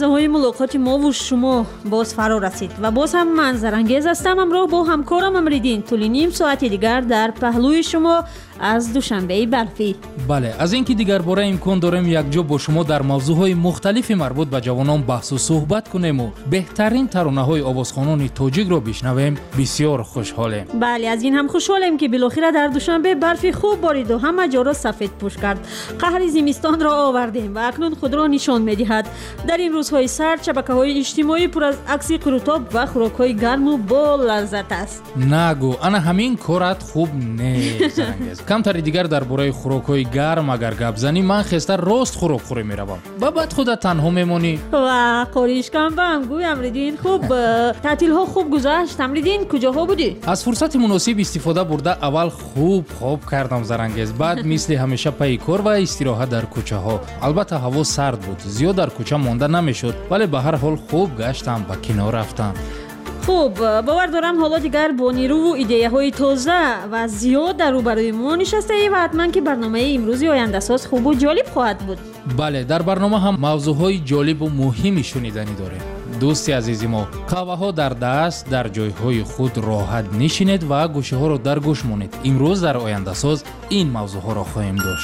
های ملاقات ما و شما باز فرا رسید و باز هم منظرانگیز هستم همراه با همکارم امریدین طولی نیم ساعت دیگر در پهلوی شما از دوشنبه بلخی. بله، از اینکه دیگر باره امکان داریم یک جا با شما در موضوعهای مختلفی مربوط به جوانان بحث و صحبت کنیم و بهترین ترانه‌های آوازخوانان تاجیک را بشنویم بسیار خوشحالیم. بله، از این هم خوشحالیم که بالاخره در دوشنبه برفی خوب بارید و همه جا را سفید پوش کرد. قهر زمستان را آوردیم و اکنون خود را نشان می‌دهد. در این روزهای سرد شبکه‌های اجتماعی پر از عکس قروتاب و خوراک‌های گرم و با لذت است. نگو، انا همین کارت خوب نیست. کمتر دیگر درباره خوراک‌های گرم اگر گپ زنی من خسته راست خوراک خوری میروم. بعد خودت تنها میمونی. و قریش کم و همگوی امریدین خوب تعطیل‌ها خوب گذشت. امریدین کجاها بودی؟ از فرصت مناسب استفاده برده اول خوب کردم زرنگیز، بعد مثل همیشه پی کار و استراحت در کوچه ها. البته هوا سرد بود، زیاد در کوچه مانده نمیشد، ولی به هر حال خوب گشتم، به کنار رفتم. خوب، باور دارم حالا دیگر با نیرو و ایده های تازه و زیاد در روبروی ما نشسته ای و حتما که برنامه امروزی آینده ساز خوب و جالب خواهد بود. بله، در برنامه هم موضوعهای جالب و مهمی شنیدنی داریم. دوستی عزیزی ما، قهوه ها در دست در جایهای خود راحت نشینید و گوشه ها را در گوش مانید. امروز در آینده ساز این موضوع ها را خواهیم داشت.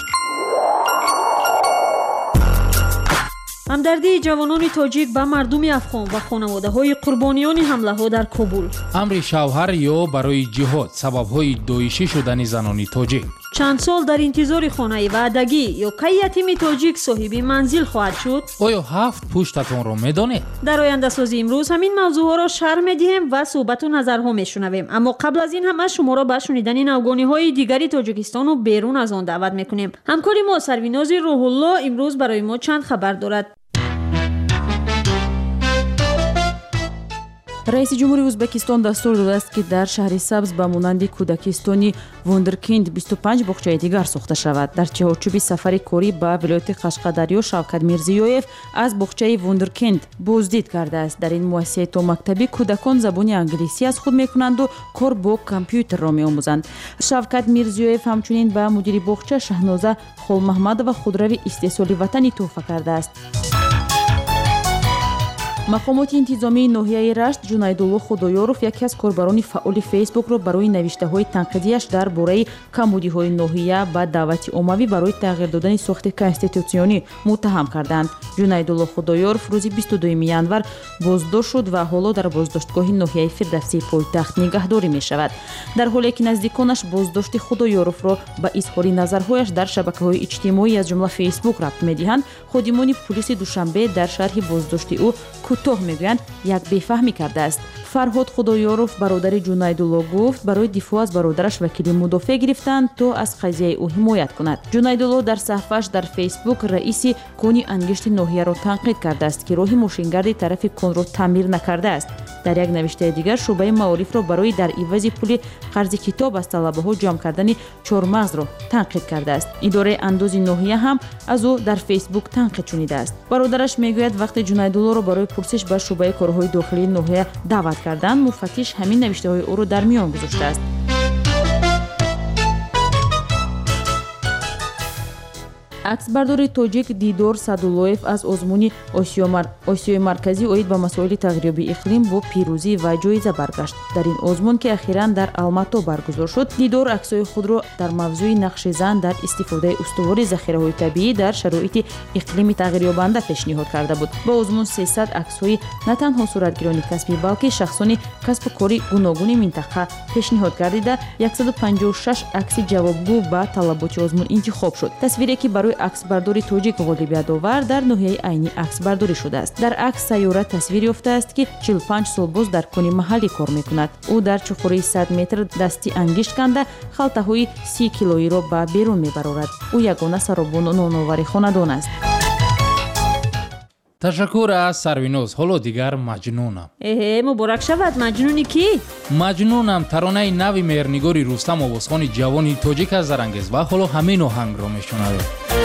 همدردی جوانان تاجیک به مردم افغان و خانواده‌های قربانیان حمله‌ها در کابل. امر شوهر یا برای جهاد، سبب‌های داعشی شدن زنان تاجیک. چند سال در انتظار خانه وعدگی یا کی یتیم تاجیک صاحب منزل خواهد شد؟ آیا 7 پشتتان را می‌دانید؟ در آینده سازی امروز همین موضوع‌ها را شرح می‌دهیم و صحبت و نظرها می‌شنویم. اما قبل از این همه شما را به شنیدن نوگانی‌های دیگری تاجیکستان و بیرون از آن دعوت می‌کنیم. همکاری ما سرویناز روح الله امروز برای ما چند خبر دارد. رئیس جمهوری ازبکستان دستور داده است که در شهر سبز به مانند کودکستانی ووندرکیند 25 باغچه دیگر ساخته شود. در چارچوب سفر کاری به ولایت قشقادری شوکت میرزیویف از باغچه ووندرکیند بازدید کرده است. در این مؤسسه تا مکتبی کودکان زبان انگلیسی از خود میکنند و کار با کامپیوتر را میآموزند. شوکت میرزیویف همچنین به مدیر باغچه شهنازه خولمحمد و خودروی استحصالی وطنی تحفه کرده است. مقامات انتظامی ناحیه رشت جنیدالله خدایارов یکی از کاربران فعال فیسبوک را برای نوشته‌های تنقیدیش درباره کمبودی‌های ناحیه با دعوت عمومی برای تغییر دادن ساخت کنستیتوسیونی متهم کردند. جنیدالله خدایارов روز 22 ینور بازداشت شد و حالا در بازداشتگاه ناحیه فردوسی پایتخت نگهداری می‌شود. در حالی که نزدیکانش بازداشت خدایارов را به اظهار نظرهایش در شبکه‌های اجتماعی از جمله فیسبوک ربط می‌دهند، خادمان پلیس دوشنبه در شرح بازداشت او کوتاه میگویند یک بفهمی کرده است. فرهاد خدایارов برادر جنیدالله گفت برای دفاع از برادرش وکیل مدافع گرفتند تا از قضیه او حمایت کند. جنیدالله در صفحه‌اش در فیسبوک رئیس کنی انگشت ناحیه را تنقید کرده است که راه ماشینگرد طرف کن را تعمیر نکرده است. در یک نوشته دیگر شعبه معارف را برای در عوض پول قرض کتاب از طلبه‌ها جمع کردن چهارمغز را تنقید کرده است. اداره اندوز ناحیه هم از او در فیسبوک تنقید شنیده است. برادرش میگوید وقتی جنیدالله را برای پرسش به شعبه کارهای داخلی ناحیه دعوت کردند، مفتش همین نوشته‌های او را در میان گذاشته است. عکسبردار تاجیک دیدار سدولویف از آزمون آسیای مرکزی اوید به مسائل تغییریابی اقلیم با پیروزی و جایزه برگشت. در این آزمون که اخیراً در الماتا برگزار شد، دیدار عکسای خود را در موضوع نقش زن در استفاده استوار ذخیره‌های طبیعی در شرایط اقلیم تغییریابنده پیشنهاد کرده بود. با آزمون 300 عکس‌های نه تنها صورتگیران کسبی بلکه شخصان کسب و کاری گوناگون منطقه پیشنهاد گردیده 156 عکس جوابگو به طلبات آزمون انتخاب شد. تصویری که برای عکسبرداری تاجیک غالبیت آورد در ناحیه عینی عکسبرداری شده است. در عکس سیاره تصویر یافته است که 45 سال باز در کنی محلی کار میکند. او در چخوره 100 متر دستی انگشت کنده خلطه‌های 30 کیلویی را به بیرون میبرد. او یگانه سرابان و نانآوری خاندان است. تشکر از سرویناز. حالا دیگر مجنونم. مبارک شود. مجنونی کی؟ مجنونم ترانه نوی مهرنگاری رستم آوازخوان جوانی تاجیک از زرنگیز و حالا همین آهنگ را میشنویم.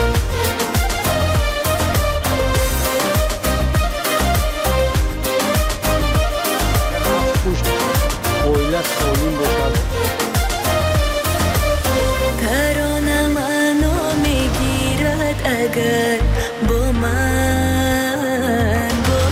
ترانه منو میگیرد اگر با من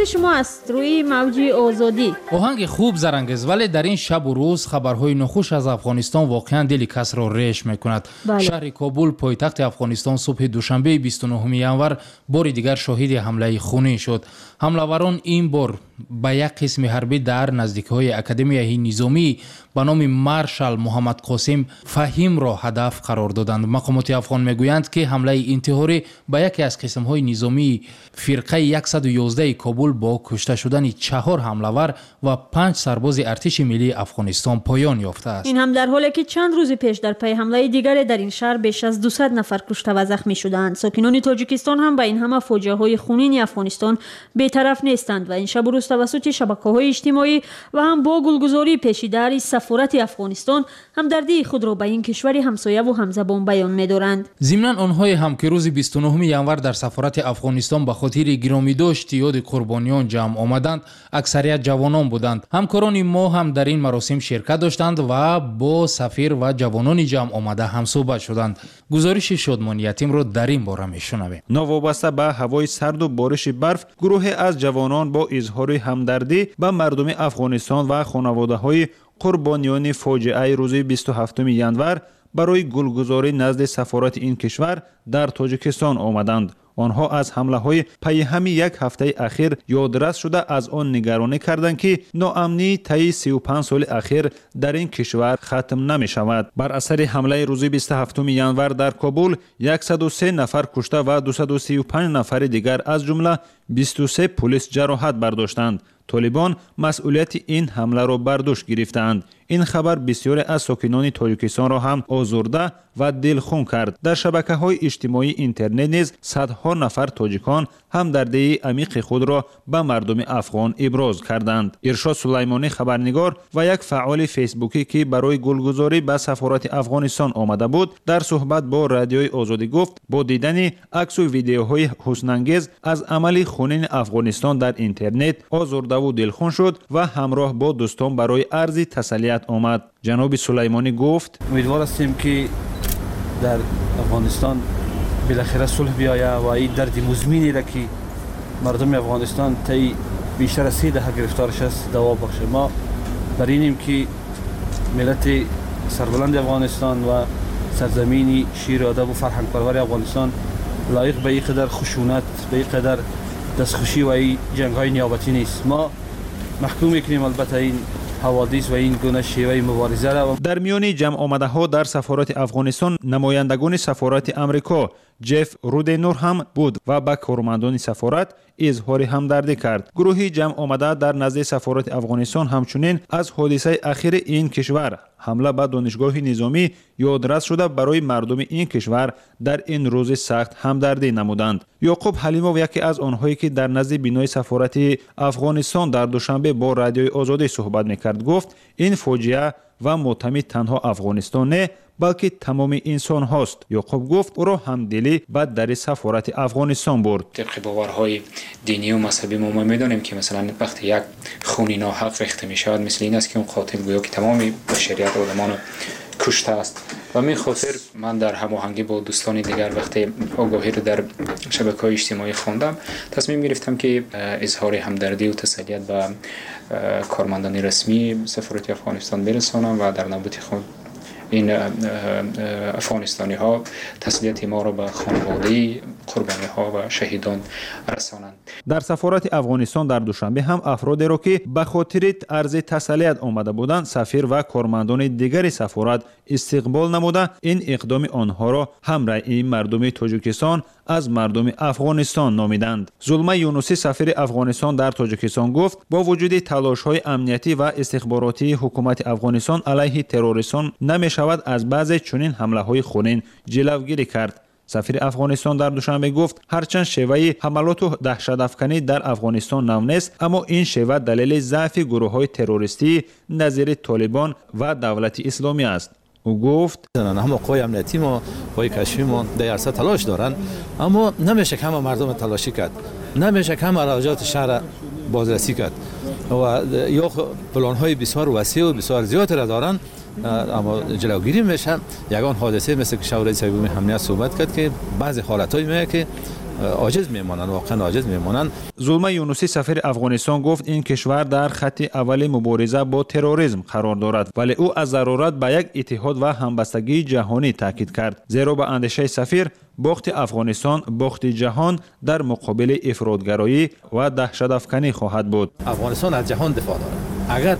خبر شما است روی موج آزادی. آهنگ خوب زرانگیز، ولی در این شب و روز خبرهای نخوش از افغانستان واقعا دل کس را ریش میکند. شهر کابل پایتخت افغانستان صبح دوشنبه 29 ینور بار دیگر شاهد حمله خونین شد. حمله‌وران این بار به یک قسم حربی در نزدیکی اکادمیای نظامی به نام مارشال محمد قاسم فهیم را هدف قرار دادند. مقامات افغان میگویند که حمله انتحاری به یکی از قسم‌های نظامی فرقه 111 کابل با کشته شدن 4 حمله‌ور و 5 سرباز ارتش ملی افغانستان پایان یافته است. این هم در حالی که چند روز پیش در پی حمله دیگر در این شهر بیش از 200 نفر کشته و زخمی شدند. ساکنان تاجیکستان هم به این همه فاجعه‌های خونین افغانستان بی‌طرف نیستند و این شب و روز توسط شبکه‌های اجتماعی و هم با گلگزاری پیشیداری سفارت افغانستان همدردی خود را به این کشور همسایه و همزبان بیان می‌دارند. ضمناً آنها هم که روز 29 ینور در سفارت افغانستان به خاطر گرامی داشت یاد قربانیان جمع آمدند، اکثریت جوانان بودند. همکاران ما هم در این مراسم شرکت داشتند و با سفیر و جوانان جمع آمده هم صحبت شدند. گزارش شادمان یتیم را در این باره میشنویم. نوابسته به هوای سرد و بارش برف، گروهی از جوانان با اظهار همدردی به مردم افغانستان و خانواده‌های قربانیان فاجعه روز 27 ینور برای گلگزاری نزد سفارت این کشور در تاجیکستان آمدند. آنها از حمله‌های پی هم یک هفته اخیر یادرس شده از آن نگرانی کردند که ناامنی طی 35 سال اخیر در این کشور ختم نمی شود. بر اثر حمله روز 27 ینور در کابل 103 نفر کشته و 235 نفر دیگر از جمله 23 پلیس جراحت برداشتند. طالبان مسئولیت این حمله را بر دوش گرفتند. این خبر بسیاری از ساکنان تاجیکستان را هم آزرده و دلخون کرد. در شبکه‌های اجتماعی اینترنت نیز صدها نفر تاجیکان همدردی عمیق خود را به مردم افغان ابراز کردند. ارشاد سلیمانی خبرنگار و یک فعال فیسبوکی که برای گلگزاری به سفارت افغانستان آمده بود، در صحبت با رادیوی آزادی گفت با دیدن عکس و ویدیوهای حزن‌انگیز از عمل خونین افغانستان در اینترنت آزرده و دلخون شد و همراه با دوستان برای عرض تسلیت آمد. جناب سلیمانی گفت امیدوار هستیم که در افغانستان بالاخره صلح بیاید و این درد مزمینی را که مردم افغانستان طی بیشتر از 3 دهه گرفتارش است دوا بخشه. ما در اینیم که ملت سربلند افغانستان و سرزمین شیر و ادب و فرهنگ پرور افغانستان لایق به این قدر خشونت، به این قدر دستخوشی و این جنگ‌های نیابتی نیست. ما محکوم می‌کنیم البته این حوادث و این گونه شیوه مبارزه را. در میان جمع آمده ها در سفارت افغانستان نمایندگان سفارت امریکا جف رودنور هم بود و به کارمندان سفارت اظهار همدردی کرد. گروهی جمع آمده در نزد سفارت افغانستان همچنین از حادثه اخیر این کشور حمله به دانشگاه نظامی یادرس شده برای مردم این کشور در این روز سخت همدردی نمودند. یعقوب حلیموف یکی از آنهایی که در نزد بینای سفارت افغانستان در دوشنبه با رادیوی آزادی صحبت میکرد گفت این فاجعه و ماتم تنها افغانستان نه بلکه تمام انسان هاست. یعقوب گفت او را همدلی به در سفارت افغانستان برد. طبق باورهای دینی و مذهبی ما میدونیم که مثلا وقتی یک خون ناحق ریخته می شود مثل این است که اون قاتل گویا که تمام بشریت آدمان کشته است و می خاطر من در هماهنگی با دوستان دیگر وقتی آگاهی رو در شبکه‌های اجتماعی خواندم تصمیم گرفتم که اظهار همدردی و تسلیت به کارمندان رسمی سفارت افغانستان برسانم و در نوبت خود این افغانستانی ها تسلیت ما را به خانواده قربانی ها و شهیدان رسانند. در سفارت افغانستان در دوشنبه هم افرادی را که به خاطر عرض تسلیت آمده بودند سفیر و کارمندان دیگر سفارت استقبال نموده این اقدام آنها را همراه مردم تاجیکستان از مردم افغانستان نامیدند. زلمه یونوسی سفیر افغانستان در تاجیکستان گفت با وجود تلاش‌های امنیتی و استخباراتی حکومت افغانستان علیه تروریستان نمی‌شود از بعضی چنین حمله‌های خونین جلوگیری کرد. سفیر افغانستان در دوشنبه گفت هرچند شیوه حملات و دهشت‌افکنی در افغانستان نو نیست اما این شیوه دلیل ضعف گروه‌های تروریستی نظیر طالبان و دولت اسلامی است. او گفت همه قوای امنیتی ما قوای کشفی ما در عرصه تلاش دارند اما نمیشه که همه مردم تلاشی کرد، نمیشه که همه اراجات شهر بازرسی کرد و یا پلان های بسیار وسیع و بسیار زیاد را دارند اما جلوگیری میشه. یگان حادثه مثل که شورای سوم امنیت صحبت کرد که بعضی حالتایی میگه که عاجز میمانند، واقعا عاجز میمانند. زلمه یونوسی سفیر افغانستان گفت این کشور در خط اول مبارزه با تروریسم قرار دارد، ولی او از ضرورت به یک اتحاد و همبستگی جهانی تاکید کرد، زیرا به اندیشه سفیر باخت افغانستان باخت جهان در مقابل افراطگرایی و دهشت‌افکنی خواهد بود. افغانستان از جهان دفاع دارد. اگر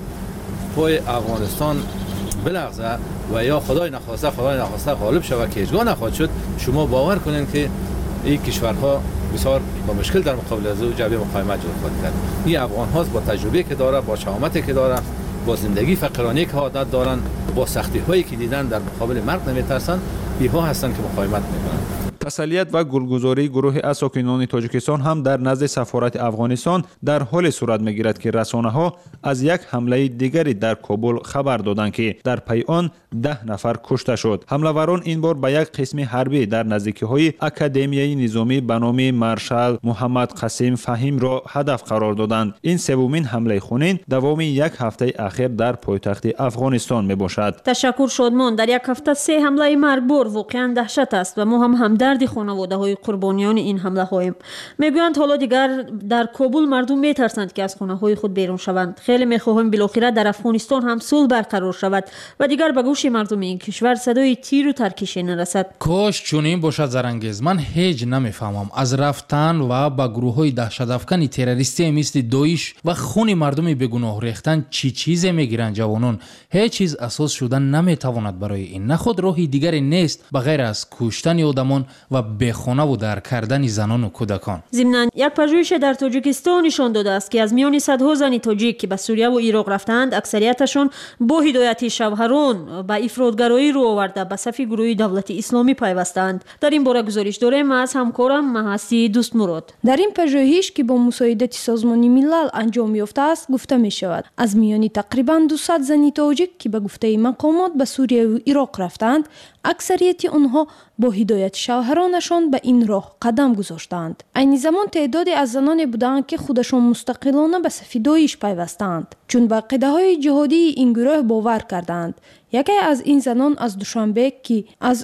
پای افغانستان بلغزه و یا خدای نخواسته غالب شود که هیچگاه نخواهد شد، شما باور کنید که این کشورها بسیار با مشکل در مقابل از او جبهه مقاومت جلو خواهد کرد. این افغان هاست با تجربه که داره، با شهامتی که داره، با زندگی فقیرانه که عادت دارن، با سختی هایی که دیدن در مقابل مرگ نمیترسن، اینها هستند که مقاومت میکنن. تسلیت و گلگزاری گروه از ساکنان تاجیکستان هم در نزد سفارت افغانستان در حال صورت میگیرد که رسانه‌ها از یک حمله دیگری در کابل خبر دادند که در پی آن 10 نفر کشته شد. حمله‌وران این بار به یک قسم حربی در نزدیکی‌های اکادمیای نظامی به نام مارشال محمد قاسم فهیم را هدف قرار دادند. این سومین حمله خونین دوام یک هفته اخیر در پایتخت افغانستان میباشد. تشکر شادمان. در یک هفته 3 حمله مرگبار واقعا دهشت است و ما هم همدردی خانواده‌های قربانیان این حمله‌ها. میگویند حالا دیگر در کابل مردم میترسند که از خانه‌های خود بیرون شوند. خیلی میخواهیم بالاخره در افغانستان هم صلح برقرار شود و دیگر به گوش مردم این کشور صدای تیر و ترکشی نرسد. کاش چنین باشد زرانگیز. من هیچ نمیفهمم از رفتن و با گروه‌های دهشت‌افکن تروریستی مثل داعش و خون مردم بیگناه ریختن چی چیزی میگیرند جوانان. هیچ چیز اساس شدن نمیتواند برای این. نه خود راهی دیگری نیست بغیر از کشتن آدمان و بیخانه و در کردن زنان و کودکان. ضمناً یک پژوهش در تاجیکستان نشان داده است که از میان صدها زن تاجیک که به سوریه و عراق رفتند، اکثریتشان با هدایت شوهران به افراطگرایی رو آورده به صف گروه دولت اسلامی پیوستند. در این باره گزارش داریم از همکارم مهستی دوستمراد. در این پژوهش که با مساعدت سازمان ملل انجام یافته است گفته می شود از میان تقریباً 200 زن تاجیک که به گفته مقامات به سوریه و عراق رفتند، اکثریت آنها با هدایت شوهرانشان به این راه قدم گذاشتند. عین زمان تعدادی از زنانی بودند که خودشان مستقلانه به صف داعش پیوستند، چون به عقیده‌های جهادی این گروه باور کردند. یکی از این زنان از دوشنبه که از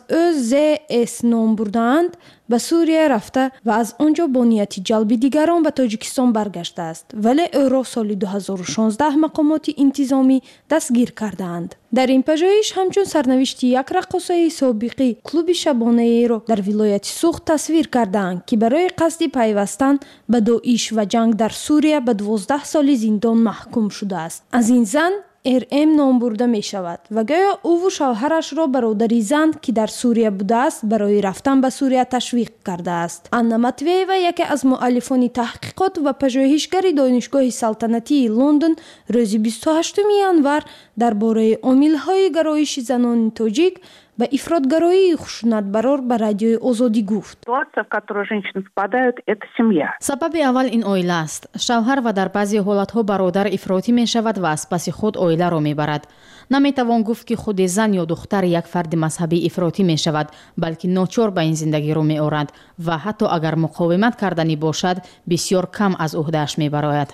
ز نام بردند به سوریه رفته و از آنجا با نیت جلب دیگران به تاجیکستان برگشته است، ولی او را سال 2016 مقامات انتظامی دستگیر کردند. در این پژوهش همچون سرنوشت یک رقاصه سابقی کلوب شبانه را در ولایت سوخت تصویر کردند که برای قصد پیوستن به داعش و جنگ در سوریه به 12 سال زندان محکوم شده است. از این زن RM نام برده می شود و گویا او و شوهرش را برادری زن که در سوریه بوده است برای رفتن به سوریه تشویق کرده است. انا متوییوا یکی از مؤلفان تحقیقات و پژوهشگر دانشگاه سلطنتی لندن روز 28 ینور درباره عامل‌های گرایش زنان تاجیک به افراطگرایی خشونتبار به رادیوی آزادی گفت. سبب اول این عائله است. شوهر و در بعضی حالتها برادر افراطی می شود و از پس خود عائله را می برد. نمیتوان گفت که خود زن یا دختر یک فرد مذهبی افراطی می شود، بلکه ناچار به این زندگی رو می آورد و حتی اگر مقاومت کردنی باشد بسیار کم از عهده‌اش می براید.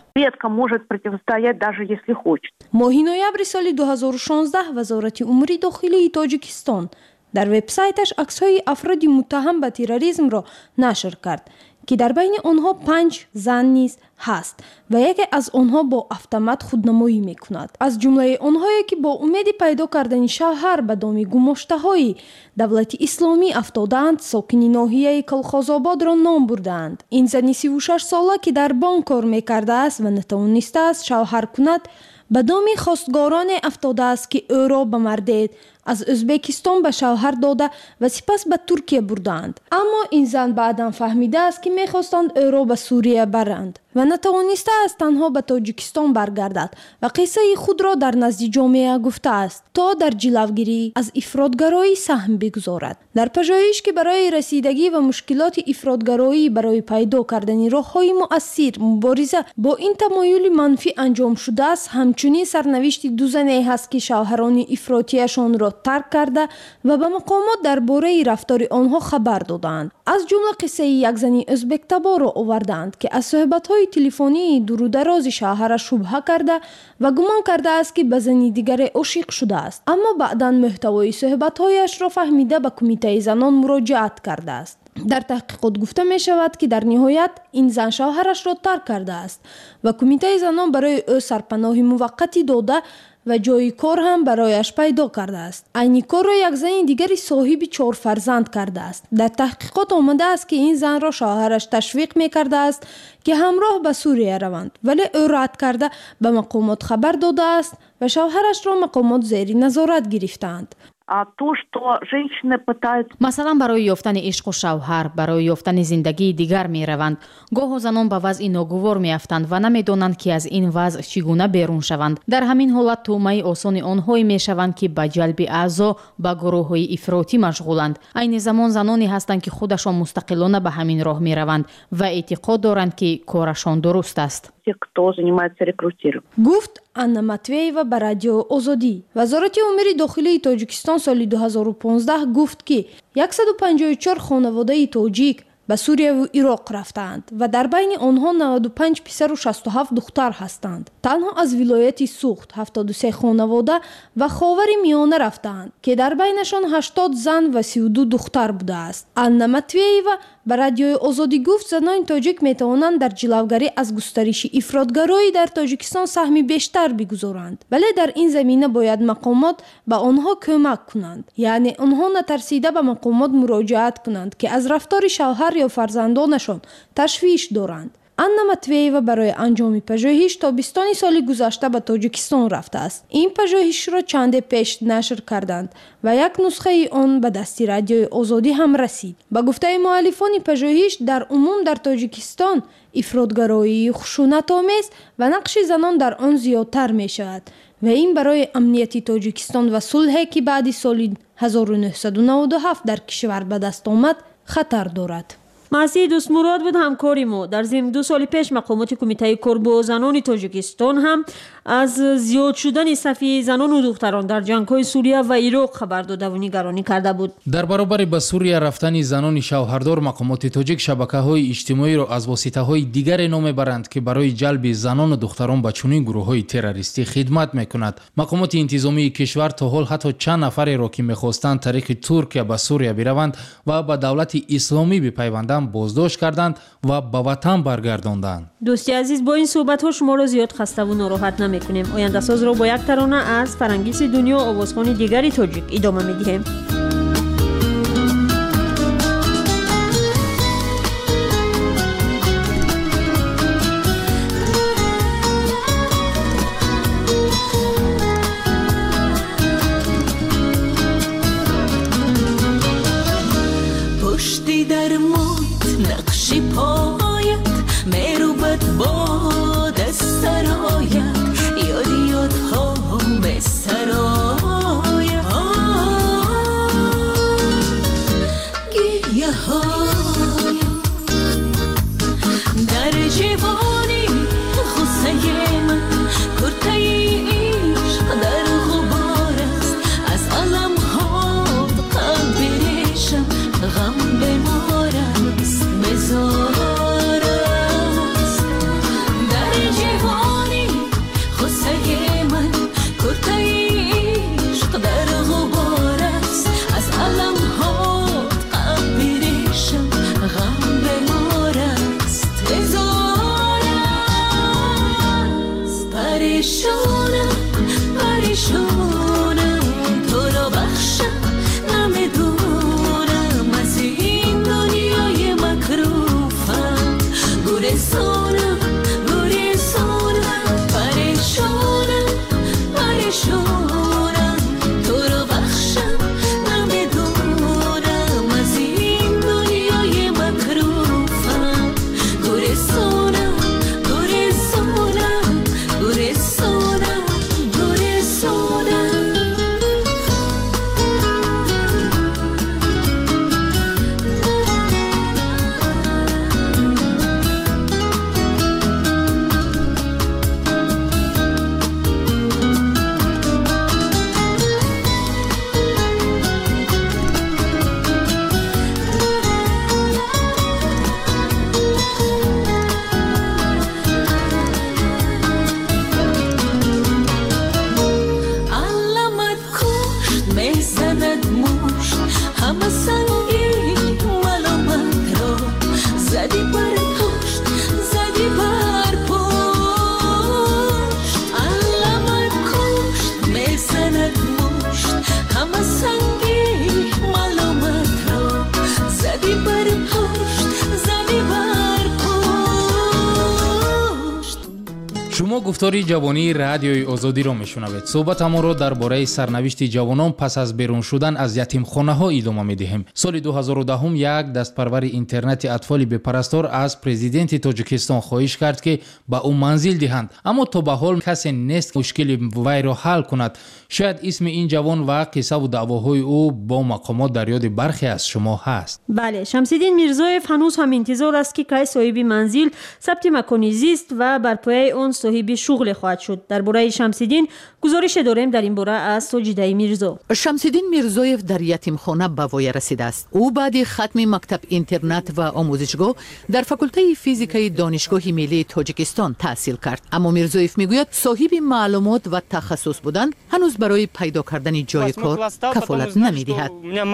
ماه نوامبر سال 2016 وزارت امور داخلی تاجیکستان در وبسایتش عکس‌های افراد متهم به تروریسم را نشر کرد که در بین آنها 5 زن نیز هست و یکی از آنها با اتومات خودنمایی می‌کند. از جمله آنهایی که با امید پیدا کردن شوهر به دام گماشته‌های دولت اسلامی افتادند، ساکن ناحیه کلخازآباد را نام بردند. این زن 36 ساله که در بانک کار می‌کرده است و نتوانسته است شوهر کند، به دام خواستگاران افتاده است که او را به مردید از ازبکستان به شوهر داده و سپس به ترکیه بردند. اما این زن بعداً فهمیده است که می‌خواستند او را به سوریه برند و نتوانسته است تنها به تاجیکستان برگردد و قصه خود را در نزد جامعه گفته است تا در جلوگیری از افراطگرایی سهم بگذارد. در پژوهش که برای رسیدگی و مشکلات افراطگرایی برای پیدا کردن راه‌های مؤثر مبارزه با این تمایل منفی انجام شده است، همچنین سرنوشت 2 زنی است که شوهران افراطیشان را ترک کرده و به مقامات درباره رفتار آنها خبر دادند. از جمله قصه یک زنی ازبک تبار را آوردند که از صحبت‌های تلفنی دور و دراز شوهرش شبهه کرده و گمان کرده است که به زنی دیگر عاشق شده است، اما بعداً محتوای صحبت‌هایش را فهمیده به کمیته زنان مراجعت کرده است. در تحقیقات گفته می شود که در نهایت این زن شوهرش را ترک کرده است و کمیته زنان برای او سرپناه موقتی داده و جای کار هم برایش پیدا کرده است. عین کار را یک زن دیگری صاحب 4 فرزند کرده است. در تحقیقات آمده است که این زن را شوهرش تشویق می کرده است که همراه به سوریه روند، ولی او رد کرده به مقامات خبر داده است و شوهرش را مقامات زیر نظارت گرفتند. مثلا برای یافتن عشق و شوهر، برای یافتن زندگی دیگر می روند. گاه زنان به وضع ناگوار می افتند و نمی دانند که از این وضع چگونه بیرون شوند. در همین حالت تومه آسان آنهایی می شوند که به جلب اعضا به گروه های افراطی مشغولند. عین زمان زنانی هستند که خودشان مستقلانه به همین راه می روند و اعتقاد دارند که کارشان درست است. گفت آنا ماتوییوا به رادیو آزادی. وزارت امور داخلی تاجیکستان سال 2015 گفت که 154 خانواده تاجیک به سوریه و عراق رفتند و در بین آنها 95 پسر و 67 دختر هستند. تنها از ولایت سوخت 73 خانواده و خاور میانه رفتند که در بینشان 80 زن و 32 دختر بوده است. آنا ماتوییوا به رادیو آزادی گفت زنان تاجیک می توانند در جلوگیری از گسترش افراطگرایی در تاجیکستان سهمی بیشتر بگذارند، ولی در این زمینه باید مقامات به آنها کمک کنند، یعنی آنها نترسیده به مقامات مراجعت کنند که از رفتار شوهر یا فرزندانشان تشویش دارند. آنا ماتوییوا برای انجام پژوهش تابستان سال گذشته به تاجیکستان رفته است. این پژوهش را چند پیش نشر کردند و یک نسخه آن به دست رادیو آزادی هم رسید. به گفته مؤلفان پژوهش در عموم در تاجیکستان افراطگرایی خشونت‌آمیز و نقش زنان در آن زیادتر می شود و این برای امنیت تاجیکستان و صلحی که بعد سال 1997 در کشور به دست آمد خطر دارد. مسیح دوست مراد بود همکاری ما. در ضمن 2 سال پیش مقامات کمیته کار با زنان تاجیکستان هم از زیاد شدن صف زنان و دختران در جنگ‌های سوریه و عراق خبر داده و نگرانی کرده بود. در برابر به سوریه رفتن زنان شوهردار، مقامات تاجیک شبکه‌های اجتماعی را از واسطه‌های دیگر نام برند که برای جلب زنان و دختران به چنین گروه‌های تروریستی خدمت می‌کند. مقامات انتظامی کشور تا حال حتی چند نفر را که می‌خواستند طریق ترکیه به سوریه بروند و به دولت اسلامی بپیوندند بازداشت کردند و به وطن برگرداندند. دوستی عزیز، با این صحبت‌ها شما را زیاد خسته و ناراحت نمی‌کنیم. آینده ساز را با یک ترانه از فرنگیس دنیا آوازخوان دیگری تاجیک ادامه می‌دهیم. پشتی در مات نقشی پایت مروبت باد از سرایت یادی یادها به سرایت گیه های در جوانی خوصه من کرته عشق در غبار است از علم ها قبرشم غم بمار است بزار است در جوانی خوصه من کرته عشق در غبار است از علم ها قبرشم غم بمار است بزار است پریشانم پریشانم تو را بخشم نمیدونم از این دنیای مکروفم گریزانم گریزانم پریشانم پریشانم تو را بخشم نمیدونم از این دنیای مکروفم گریزانم گریزانم گریزانم گریزانم علمت کشت میزند مشت همه سنگی ملامت گفتاری جوانی رادیوی آزادی را میشنوید. صحبتمان را درباره سرنوشت جوانان پس از بیرون شدن از یتیمخانه‌ها ادامه می‌دهیم. سال 2010 یک دستپرور اینترنت اطفال بپرستار از پرزیدنت تاجیکستان خواهش کرد که به او منزل دهند، اما تا به حال کسی نیست مشکل وی را حل کند. شاید اسم این جوان و قصه و دعواهای او با مقامات در یاد برخی از شما هست. بله، شمس‌الدین میرزایف هنوز هم انتظار است که کی صاحب منزل ثبت مکانی زیست و بر پایه آن صاحب شغل خواهد شد. درباره شمس‌الدین گزارش داریم در این باره از ساجده میرزا. شمس‌الدین میرزایف در یتیمخانه به وای رسیده است. او بعد ختم مکتب اینترنت و آموزشگاه در فاکولته فیزیکای دانشگاه ملی تاجیکستان تحصیل کرد. اما میرزایف میگوید صاحب معلومات و تخصص بودن هنوز برای پیدا کردن جای کار کفالت نمی‌دهد.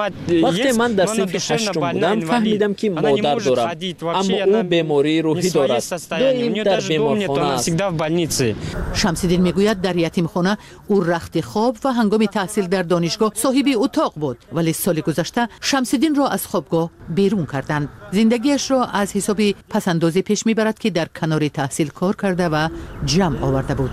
وقتی من در صنف هشتم بودم فهمیدم که مادر دارم، اما او بیماری روحی دارد. دائم در بیمارخانه است. شمس‌الدین میگوید در یتیمخانه او رخت خواب و هنگام تحصیل در دانشگاه صاحب اتاق بود، ولی سال گذشته شمس‌الدین را از خوابگاه بیرون کردند. زندگیش را از حساب پسندازی پیش میبرد که در کنار تحصیل کار کرده و جمع آورده بود.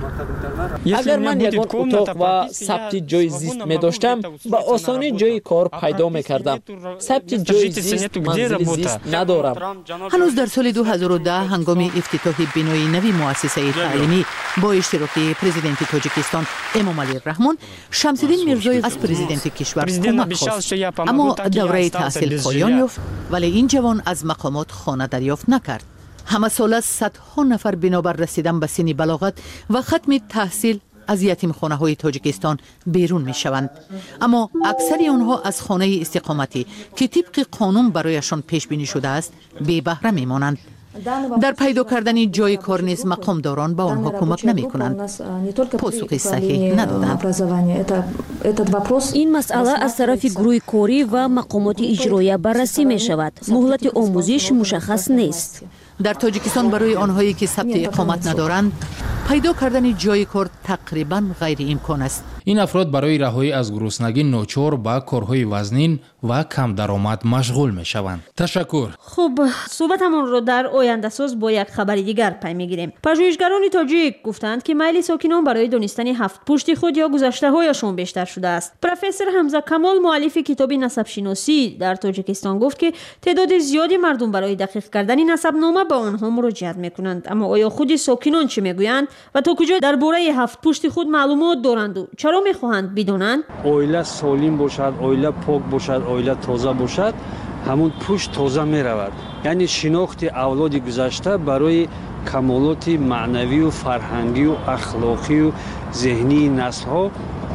اگر من یگان اتاق و ثبت جای زیست می داشتم با آسانی جای کار پیدا می کردم. ثبت جای زیست منزل زیست ندارم. هنوز در سال 2010 هنگام افتتاح بنای نوی مؤسسه تعلیمی با اشتراک پرزیدنت تاجیکستان امامعلی رحمان، شمس‌الدین میرزایف از پرزیدنت کشور کمک خواست، اما دوره تحصیل پایان یافت، ولی این جوان از مقامات خانه دریافت نکرد. همه ساله صدها نفر بنابر رسیدن به سن بلاغت و ختم تحصیل از یتیمخانه‌های تاجیکستان بیرون می‌شوند، اما اکثر آنها از خانه استقامتی که طبق قانون برایشان پیش بینی شده است بی بهره می‌مانند. در پیدا کردن جای کار نیز مقامداران به آنها کمک نمی‌کنند. پاسخی صحیح ندادند. این مسئله از طرف گروه کاری و مقامات اجرایی بررسی می‌شود. مهلت آموزش مشخص نیست. در تاجیکستان برای آنهایی که ثبت اقامت ندارند پیدا کردن جای کار تقریباً غیر امکان است. این افراد برای رهایی از گرسنگی ناچار به کارهای وزنین و کم درآمد مشغول می شوند. تشکر. خب، صحبتمون رو در آینده ساز با یک خبر دیگر پی میگیریم. پژوهشگران تاجیک گفتند که میل ساکنان برای دانستن هفت پشت خود یا گذشته هایشان بیشتر شده است. پروفسور حمزه کمال مؤلف کتاب نسب شناسی در تاجیکستان گفت که تعداد زیادی مردم برای دقیق کردن نسب نامه به آنها مراجعت میکنند، اما آیا خود ساکنان چه میگویند و تا کجا درباره هفت پشت خود معلومات دارند و چرا میخواهند بدانند؟ اویله سالم باشد، اویله پاک باشد، اویله تازه باشد، همون پشت تازه میرود. یعنی شناخت اولاد گذشته برای کمالات معنوی و فرهنگی و اخلاقی و ذهنی نسل ها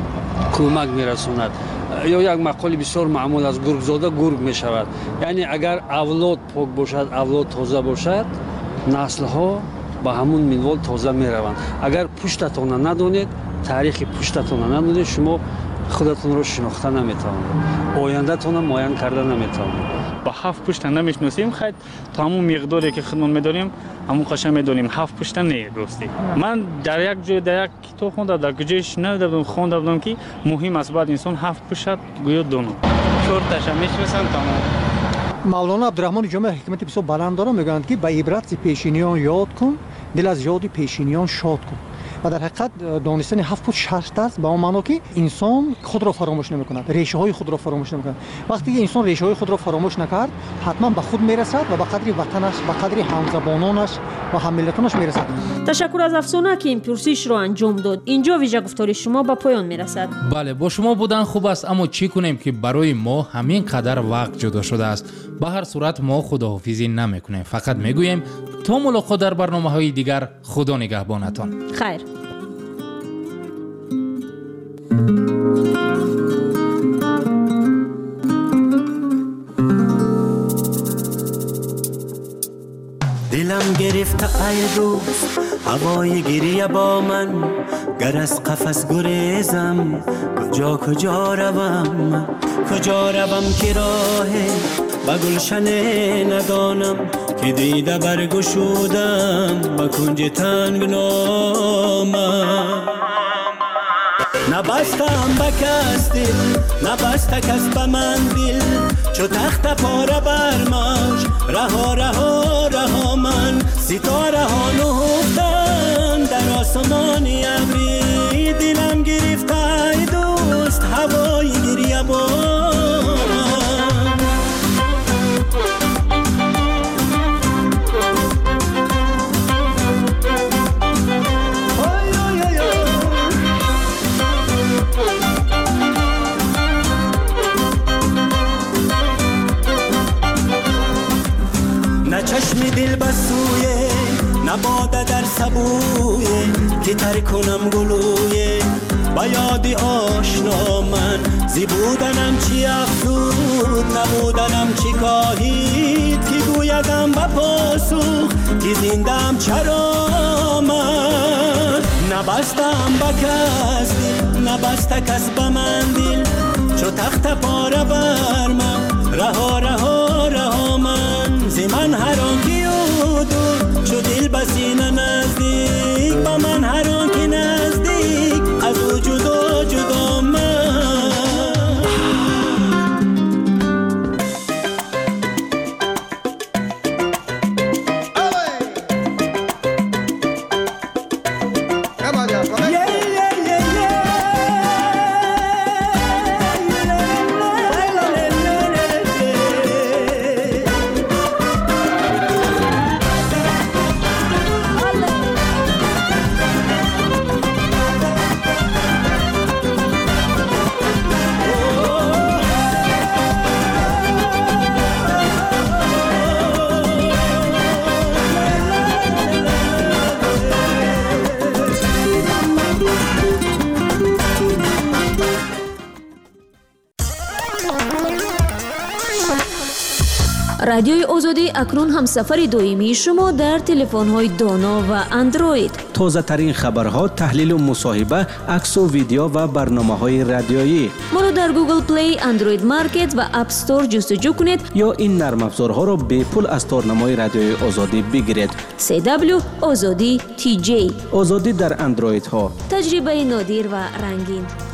کمک میرساند. یا یک مقال بسیار معمول از گرگ زاده گرگ می شود. یعنی اگر اولاد پاک باشد، اولاد تازه باشد، نسل ها با همون منوال تازه می روند. اگر پشتتان ندانید، تاریخ پشتتان ندانید، شما خودتون رو شناخته نمیتوانید، آینده تون رو معین کرده نمیتوانید. با هفت پشت نمیشناسیم، خیلی تا همون مقداری که خودمون میدونیم همون قشنگ میدونیم. هفت پشت نه دوستی. من در یک جای در یک کتاب خوندم، در کجای شنیده بودم، خوانده بودم که مهم است بعد انسان هفت پشت گویا دونه. چورتش میشناسن تمام. مولانا عبدالرحمن جامع حکمت بسیار بلند داره، میگن که به عبرت پیشینیان یاد کن، دل از یاد پیشینیان شاد کن. و در حقیقت دانستن هفت پشت شرط است به اون معنا که انسان خود را فراموش نمی‌کند، ریشه های خود را فراموش نمی‌کند. وقتی که انسان ریشه های خود را فراموش نکرد، حتما به خود میرسد و به قدر وطنش، به قدر همزبانانش و همملتانش میرسد. تشکر از افسانه که این پرسش رو انجام داد. اینجا ویژه گفتار شما به پایان میرسد. بله، با شما بودن خوب است، اما چی کنیم که برای ما همین قدر وقت جدا شده است. به هر صورت ما خداحافظی نمی‌کنیم، فقط میگوییم تا ملاقات در برنامه‌های دیگر. خدا نگهبانتان. خیر. دلم گرفته ای دوست هوای گریه با من، گر از قفس گریزم کجا کجا روم، کجا روم که راه به گلشن ندانم، که دیده برگشودم به کنج تنگنامم. نبستم به کس دل، نبسته کس به من دل، چو تخت پاره برماش رها رها رها من، ستاره ها نهفتن در آسمانی ابری دلم گرفته ای دوست هوای گریه نه چشم دل بسویه نه باده در سبویه که تر کنم گلویه با یاد آشنا من زی بودنم چی افزود نبودنم چی کاهید که گویدم با پاسوخ که زندم چرا من نبستم با کس دل نبسته کس با من دل چو تخت پاره بر من رها رها رها من زی من هر آنکی او دور چو دل بسینه نزدیک با من هر آنکی نزدیک از او جدا جدا من رادیوی آزادی اکنون همسفر دائمی شما در تلفن‌های دانا و اندروید. تازه ترین خبرها، تحلیل و مصاحبه، عکس و ویدیو و برنامه‌های رادیویی. ما را در گوگل پلی، اندروید مارکت و اپ استور جستجو کنید یا این نرم افزارها را به پول از تارنمای رادیوی آزادی بگیرید. CW آزادی TJ. آزادی در اندروید ها. تجربه نادر و رنگین.